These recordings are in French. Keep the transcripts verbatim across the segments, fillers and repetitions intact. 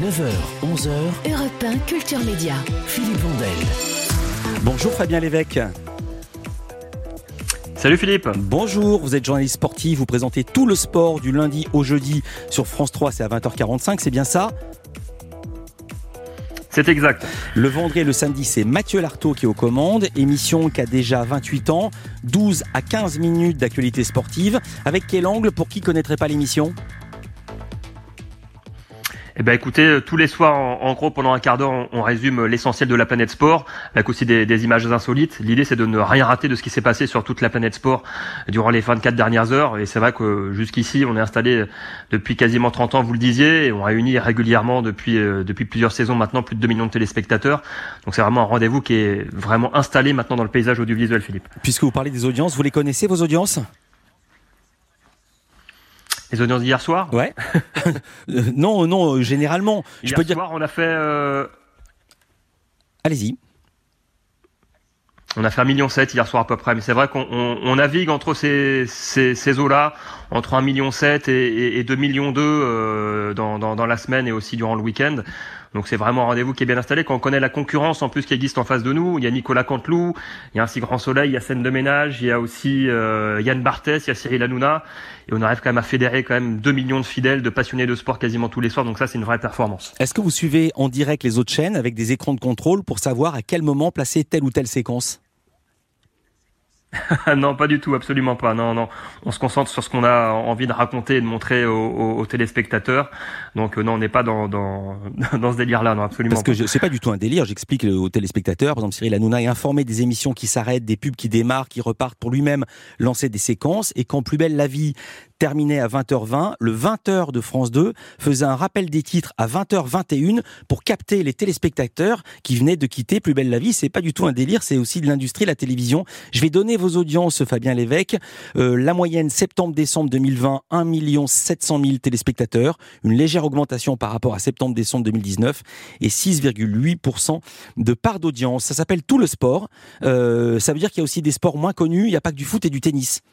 neuf heures, onze heures, Europe un Culture Média. Philippe Vandel. Bonjour Fabien Lévesque. Salut Philippe. Bonjour, vous êtes journaliste sportif, vous présentez tout le sport du lundi au jeudi sur France trois, c'est à vingt heures quarante-cinq, c'est bien ça ? C'est exact. Le vendredi et le samedi, c'est Mathieu Lartaud qui est aux commandes. Émission qui a déjà vingt-huit ans, douze à quinze minutes d'actualité sportive. Avec quel angle pour qui ne connaîtrait pas l'émission ? Eh ben écoutez, tous les soirs, en, en gros, pendant un quart d'heure, on, on résume l'essentiel de la planète sport, avec aussi des, des images insolites. L'idée, c'est de ne rien rater de ce qui s'est passé sur toute la planète sport durant les vingt-quatre dernières heures. Et c'est vrai que jusqu'ici, on est installé depuis quasiment trente ans, vous le disiez, et on réunit régulièrement depuis euh, depuis plusieurs saisons maintenant plus de deux millions de téléspectateurs. Donc c'est vraiment un rendez-vous qui est vraiment installé maintenant dans le paysage audiovisuel, Philippe. Puisque vous parlez des audiences, vous les connaissez, vos audiences ? Les audiences d'hier soir ? Ouais. euh, non, non, euh, généralement. Hier je peux soir, dire... on a fait... Euh... Allez-y. On a fait un virgule sept million hier soir à peu près, mais c'est vrai qu'on on, on navigue entre ces, ces, ces eaux-là, entre un virgule sept million et, et, et deux virgule deux millions euh, dans, dans, dans la semaine et aussi durant le week-end. Donc c'est vraiment un rendez-vous qui est bien installé. Quand on connaît la concurrence en plus qui existe en face de nous, il y a Nicolas Canteloup, il y a Ainsi Grand Soleil, il y a Scène de Ménage, il y a aussi euh, Yann Barthès, il y a Cyril Hanouna, et on arrive quand même à fédérer quand même deux millions de fidèles, de passionnés de sport quasiment tous les soirs. Donc ça, c'est une vraie performance. Est-ce que vous suivez en direct les autres chaînes avec des écrans de contrôle pour savoir à quel moment placer telle ou telle séquence ? Non, pas du tout, absolument pas. Non, non. On se concentre sur ce qu'on a envie de raconter et de montrer aux, aux, aux téléspectateurs. Donc euh, non, on n'est pas dans dans dans ce délire-là, non, absolument. Parce que pas. je, c'est pas du tout un délire. J'explique aux téléspectateurs. Par exemple, Cyril Hanouna est informé des émissions qui s'arrêtent, des pubs qui démarrent, qui repartent pour lui-même lancer des séquences. Et quand Plus belle la vie terminait à vingt heures vingt, le vingt heures de France deux faisait un rappel des titres à vingt heures vingt et une pour capter les téléspectateurs qui venaient de quitter Plus belle la vie. C'est pas du tout un délire, c'est aussi de l'industrie, la télévision. Je vais donner vos audiences, Fabien Lévesque. Euh, la moyenne septembre-décembre deux mille vingt, un million sept cent mille téléspectateurs, une légère augmentation par rapport à septembre-décembre deux mille dix-neuf et six virgule huit pour cent de part d'audience. Ça s'appelle tout le sport. Euh, ça veut dire qu'il y a aussi des sports moins connus. Il n'y a pas que du foot et du tennis.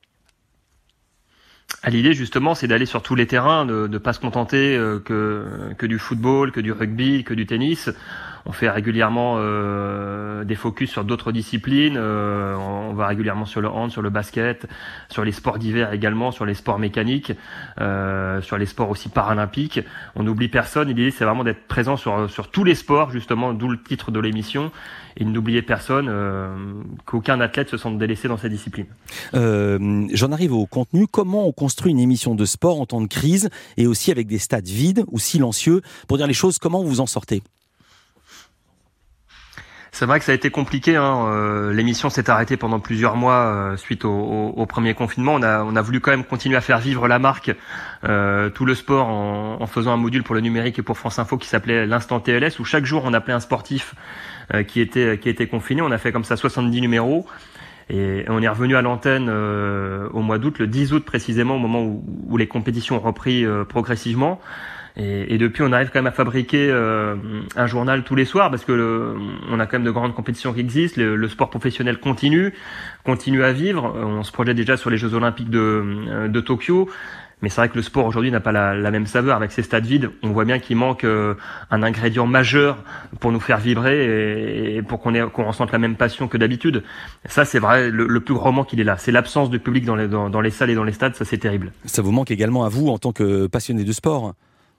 À l'idée justement, c'est d'aller sur tous les terrains, de ne pas se contenter euh, que que du football, que du rugby, que du tennis. On fait régulièrement euh, des focus sur d'autres disciplines. Euh, on va régulièrement sur le hand, sur le basket, sur les sports d'hiver également, sur les sports mécaniques, euh, sur les sports aussi paralympiques. On n'oublie personne. L'idée, c'est vraiment d'être présent sur sur tous les sports, justement, d'où le titre de l'émission. Et de n'oublier personne, euh, qu'aucun athlète se sente délaissé dans sa discipline. Euh, j'en arrive au contenu. Comment on construit une émission de sport en temps de crise et aussi avec des stades vides ou silencieux? Pour dire les choses, comment vous en sortez? C'est vrai que ça a été compliqué. Hein. Euh, l'émission s'est arrêtée pendant plusieurs mois euh, suite au, au, au premier confinement. On a, on a voulu quand même continuer à faire vivre la marque, euh, tout le sport, en, en faisant un module pour le numérique et pour France Info qui s'appelait l'Instant T L S, où chaque jour on appelait un sportif euh, qui était qui était confiné. On a fait comme ça soixante-dix numéros. Et on est revenu à l'antenne euh, au mois d'août, le dix août précisément, au moment où, où les compétitions ont repris euh, progressivement. Et, et depuis, on arrive quand même à fabriquer euh, un journal tous les soirs parce que le, on a quand même de grandes compétitions qui existent. Le, le sport professionnel continue, continue à vivre. On se projette déjà sur les Jeux Olympiques de, de Tokyo. Mais c'est vrai que le sport aujourd'hui n'a pas la, la même saveur. Avec ces stades vides, on voit bien qu'il manque euh, un ingrédient majeur pour nous faire vibrer et, et pour qu'on ait, qu'on ressente la même passion que d'habitude. Ça, c'est vrai, le, le plus grand manque, il est là. C'est l'absence de public dans les, dans, dans les salles et dans les stades. Ça, c'est terrible. Ça vous manque également à vous en tant que passionné de sport?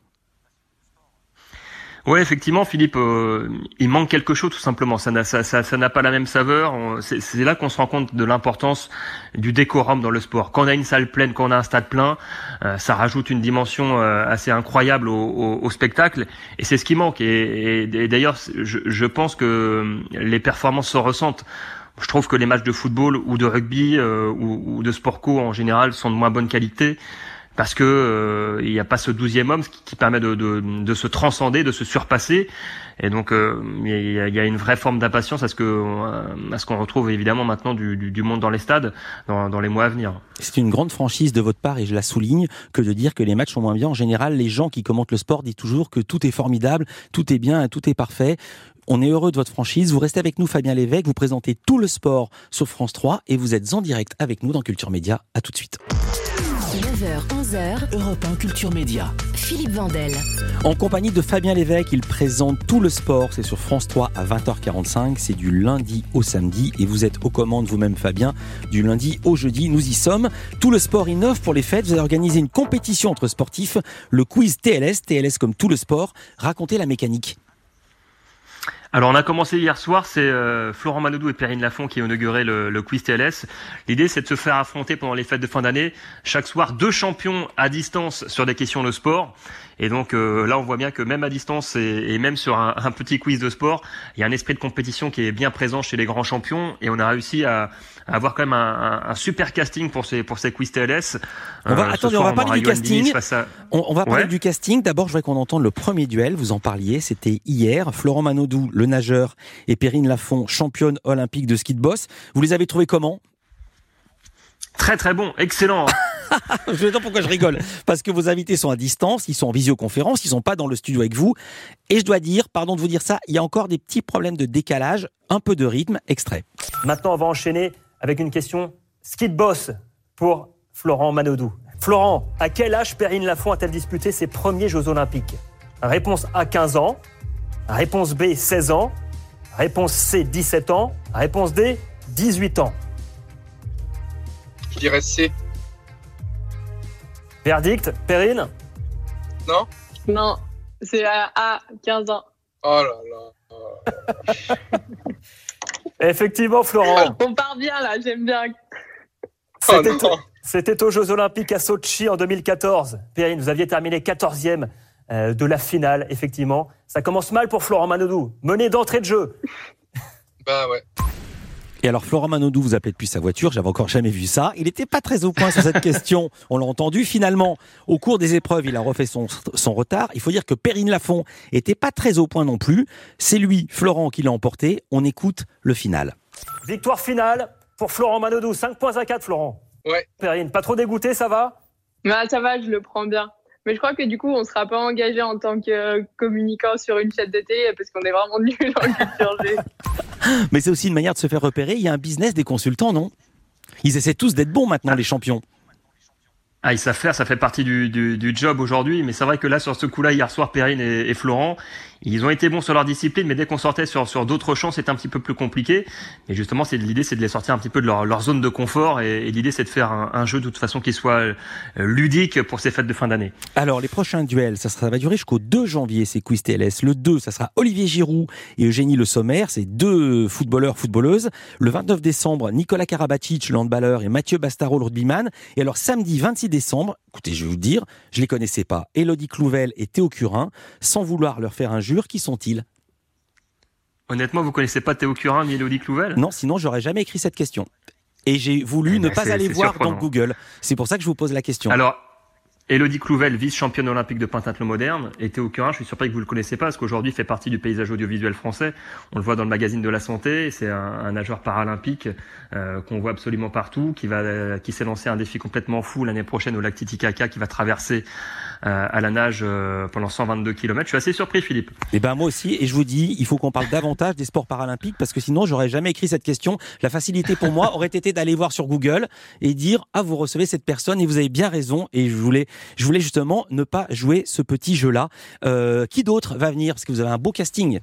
Ouais, effectivement, Philippe, euh, il manque quelque chose tout simplement. Ça n'a, ça, ça, ça n'a pas la même saveur. On, c'est, c'est là qu'on se rend compte de l'importance du décorum dans le sport. Quand on a une salle pleine, quand on a un stade plein, euh, ça rajoute une dimension euh, assez incroyable au, au, au spectacle. Et c'est ce qui manque. Et, et, et d'ailleurs, je, je pense que les performances se ressentent. Je trouve que les matchs de football ou de rugby euh, ou, ou de sport co en général sont de moins bonne qualité. Parce que euh, il n'y a pas ce douzième homme qui, qui permet de, de, de se transcender, de se surpasser, et donc euh, il y, a, y a une vraie forme d'impatience à ce que à ce qu'on retrouve évidemment maintenant du, du, du monde dans les stades dans, dans les mois à venir. C'est une grande franchise de votre part et je la souligne que de dire que les matchs sont moins bien. En général, les gens qui commentent le sport disent toujours que tout est formidable, tout est bien, tout est parfait. On est heureux de votre franchise. Vous restez avec nous, Fabien Lévesque. Vous présentez tout le sport sur France trois et vous êtes en direct avec nous dans Culture Média. À tout de suite. neuf heures onze heures, Europe un Culture Média. Philippe Vandel. En compagnie de Fabien Lévesque, il présente Tout le sport. C'est sur France trois à vingt heures quarante-cinq. C'est du lundi au samedi. Et vous êtes aux commandes vous-même, Fabien, du lundi au jeudi. Nous y sommes. Tout le sport innove pour les fêtes. Vous avez organisé une compétition entre sportifs. Le quiz T L S. T L S comme tout le sport. Racontez la mécanique. Alors on a commencé hier soir, c'est euh, Florent Manodou et Perrine Lafont qui ont inauguré le, le quiz T L S. L'idée c'est de se faire affronter pendant les fêtes de fin d'année, chaque soir deux champions à distance sur des questions de sport. Et donc euh, là on voit bien que même à distance et, et même sur un, un petit quiz de sport, il y a un esprit de compétition qui est bien présent chez les grands champions et on a réussi à, à avoir quand même un, un, un super casting pour ces, pour ces quiz T L S. On va, euh, attendez, soir, on va parler du casting. À... On, on va parler ouais. du casting. D'abord, je voudrais qu'on entende le premier duel. Vous en parliez, c'était hier. Florent Manodou, le nageur, et Perrine Lafont, championne olympique de ski de boss. Vous les avez trouvés comment ? Très très bon, excellent. Je sais pas pourquoi je rigole. Parce que vos invités sont à distance, ils sont en visioconférence, ils sont pas dans le studio avec vous. Et je dois dire, pardon de vous dire ça, il y a encore des petits problèmes de décalage, un peu de rythme. Extrait. Maintenant, on va enchaîner avec une question ski de boss pour Florent Manodou. Florent, à quel âge Perrine Lafont a-t-elle disputé ses premiers Jeux Olympiques ? Réponse A, quinze ans. Réponse B, seize ans. Réponse C, dix-sept ans. Réponse D, dix-huit ans. Je dirais C. Verdict, Perrine ? Non ? Non, c'est à, à quinze ans. Oh là là. Effectivement, Florent. On part bien là, j'aime bien. Oh C'était, non. c'était aux Jeux Olympiques à Sochi en deux mille quatorze. Perrine, vous aviez terminé quatorzième euh, de la finale, effectivement. Ça commence mal pour Florent Manodou. Mené d'entrée de jeu. Bah ouais. Et alors, Florent Manodou vous appelait depuis sa voiture, j'avais encore jamais vu ça. Il n'était pas très au point sur cette question, on l'a entendu. Finalement, au cours des épreuves, il a refait son, son retard. Il faut dire que Perrine Lafont était pas très au point non plus. C'est lui, Florent, qui l'a emporté. On écoute le final. Victoire finale pour Florent Manodou. cinq points à quatre, Florent. Ouais. Perrine, pas trop dégoûté, ça va ? Bah, ça va, je le prends bien. Mais je crois que du coup, on ne sera pas engagé en tant que euh, communicant sur une chaîne de télé parce qu'on est vraiment nuls en culture G. Mais c'est aussi une manière de se faire repérer. Il y a un business des consultants, non ? Ils essaient tous d'être bons maintenant, les champions. Ah, ils savent faire, ça fait partie du, du, du job aujourd'hui, mais c'est vrai que là, sur ce coup-là, hier soir, Perrine et, et Florent, ils ont été bons sur leur discipline, mais dès qu'on sortait sur, sur d'autres champs, c'était un petit peu plus compliqué. Et justement, c'est, l'idée, c'est de les sortir un petit peu de leur, leur zone de confort, et, et l'idée, c'est de faire un, un jeu de toute façon qui soit euh, ludique pour ces fêtes de fin d'année. Alors, les prochains duels, ça, sera, ça va durer jusqu'au deux janvier, ces quiz T L S. Le deux, ça sera Olivier Giroud et Eugénie Le Sommer, c'est deux footballeurs, footballeuses. Le vingt-neuf décembre, Nicolas Karabatic, le handballeur, et Mathieu Bastaro, le rugbyman. Et alors, samedi vingt-six décembre, écoutez, je vais vous dire, je les connaissais pas. Élodie Clouvel et Théo Curin, sans vouloir leur faire injure, qui sont-ils ? Honnêtement, vous connaissez pas Théo Curin ni Élodie Clouvel ? Non, sinon j'aurais jamais écrit cette question. Et j'ai voulu Eh ne ben, pas c'est- aller c'est voir surprenant. dans Google. C'est pour ça que je vous pose la question. Alors, Élodie Clouvel, vice-championne olympique de pentathlon moderne, et Théo Curin, je suis surpris que vous le connaissez pas, parce qu'aujourd'hui il fait partie du paysage audiovisuel français. On le voit dans le magazine de la santé. C'est un, un nageur paralympique euh, qu'on voit absolument partout, qui va, euh, qui s'est lancé un défi complètement fou l'année prochaine au lac Titicaca, qui va traverser euh, à la nage euh, pendant cent vingt-deux kilomètres. Je suis assez surpris, Philippe. Et ben moi aussi, et je vous dis, il faut qu'on parle davantage des sports paralympiques, parce que sinon j'aurais jamais écrit cette question. La facilité pour moi aurait été d'aller voir sur Google et dire, ah, vous recevez cette personne, et vous avez bien raison, et je voulais, je voulais justement ne pas jouer ce petit jeu-là. Euh, qui d'autre va venir ? Parce que vous avez un beau casting.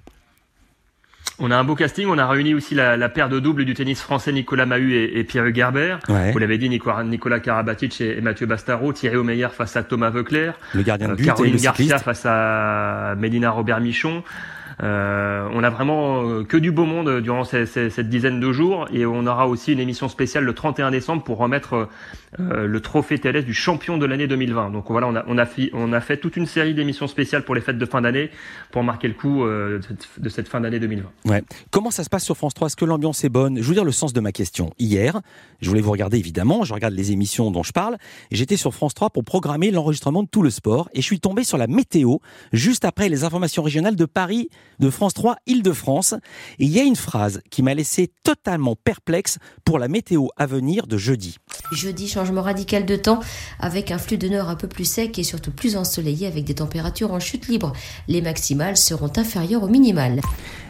On a un beau casting, on a réuni aussi la, la paire de double du tennis français Nicolas Mahut et, et Pierre Gerber. Ouais. Vous l'avez dit, Nicolas, Nicolas Karabatic et, et Mathieu Bastaro, Thierry Omeyer face à Thomas Voeckler, Le gardien de euh, but et Caroline le Garcia cycliste. face à Mélina Robert-Michon. Euh, on a vraiment euh, que du beau monde durant ces, ces, cette dizaine de jours, et on aura aussi une émission spéciale le trente et un décembre pour remettre euh, le trophée T L S du champion de l'année deux mille vingt. Donc voilà, on a, on a, fi, on a fait toute une série d'émissions spéciales pour les fêtes de fin d'année pour marquer le coup euh, de, cette, de cette fin d'année deux mille vingt. Ouais. Comment ça se passe sur France trois ? Est-ce que l'ambiance est bonne ? Je veux dire le sens de ma question. Hier, je voulais vous regarder évidemment, je regarde les émissions dont je parle, et j'étais sur France trois pour programmer l'enregistrement de Tout le sport, et je suis tombé sur la météo juste après les informations régionales de Paris, de France trois, Île-de-France. Et il y a une phrase qui m'a laissé totalement perplexe pour la météo à venir de jeudi. Jeudi, changement radical de temps avec un flux de nord un peu plus sec et surtout plus ensoleillé avec des températures en chute libre. Les maximales seront inférieures aux minimales.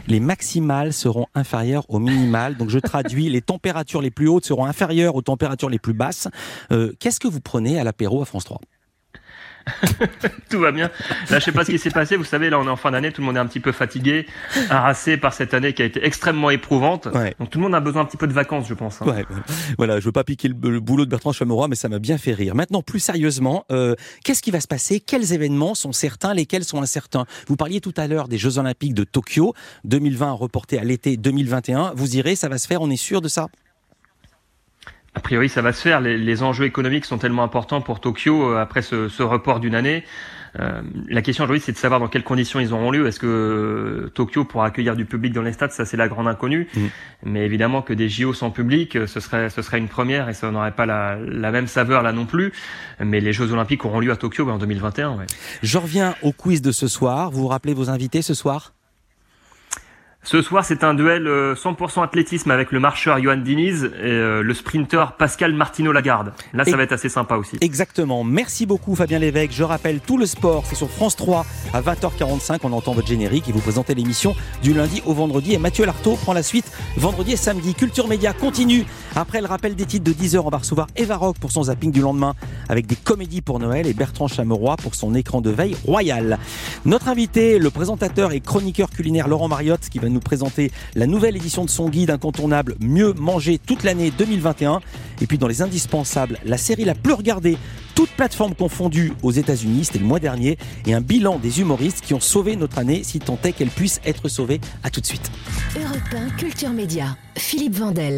Les maximales seront inférieures aux minimales. Donc je traduis, les températures les plus hautes seront inférieures aux températures les plus basses. Euh, qu'est-ce que vous prenez à l'apéro à France trois ? Tout va bien. Là, je sais pas ce qui s'est passé. Vous savez, là, on est en fin d'année. Tout le monde est un petit peu fatigué, harassé par cette année qui a été extrêmement éprouvante. Ouais. Donc, tout le monde a besoin un petit peu de vacances, je pense. Hein. Ouais, voilà, je veux pas piquer le, le boulot de Bertrand Chameroy, mais ça m'a bien fait rire. Maintenant, plus sérieusement, euh, qu'est-ce qui va se passer ? Quels événements sont certains, lesquels sont incertains ? Vous parliez tout à l'heure des Jeux Olympiques de Tokyo, deux mille vingt reportés à l'été deux mille vingt et un. Vous irez, ça va se faire, on est sûr de ça ? A priori, ça va se faire. Les, les enjeux économiques sont tellement importants pour Tokyo euh, après ce, ce report d'une année. Euh, la question aujourd'hui, c'est de savoir dans quelles conditions ils auront lieu. Est-ce que euh, Tokyo pourra accueillir du public dans les stades ? Ça, c'est la grande inconnue. Mmh. Mais évidemment que des J O sans public, ce serait, ce serait une première et ça n'aurait pas la, la même saveur là non plus. Mais les Jeux Olympiques auront lieu à Tokyo en deux mille vingt et un. Ouais. Je reviens au quiz de ce soir. Vous vous rappelez vos invités ce soir ? Ce soir, c'est un duel cent pour cent athlétisme avec le marcheur Johan Diniz et le sprinter Pascal Martino-Lagarde. Là, ça et va être assez sympa aussi. Exactement. Merci beaucoup, Fabien Lévesque. Je rappelle, tout le sport, c'est sur France trois à vingt heures quarante-cinq. On entend votre générique et vous présentez l'émission du lundi au vendredi. Et Mathieu Lartaud prend la suite vendredi et samedi. Culture Média continue. Après le rappel des titres de dix heures, on va recevoir Eva Rock pour son zapping du lendemain avec des comédies pour Noël et Bertrand Chameroy pour son écran de veille royal. Notre invité, le présentateur et chroniqueur culinaire Laurent Mariotte, qui va nous présenter la nouvelle édition de son guide incontournable Mieux manger toute l'année deux mille vingt et un. Et puis dans les indispensables, la série la plus regardée, toutes plateformes confondues aux États-Unis, c'était le mois dernier, et un bilan des humoristes qui ont sauvé notre année, si tant est qu'elle puisse être sauvée. À tout de suite. Europe un Culture Média, Philippe Vandel.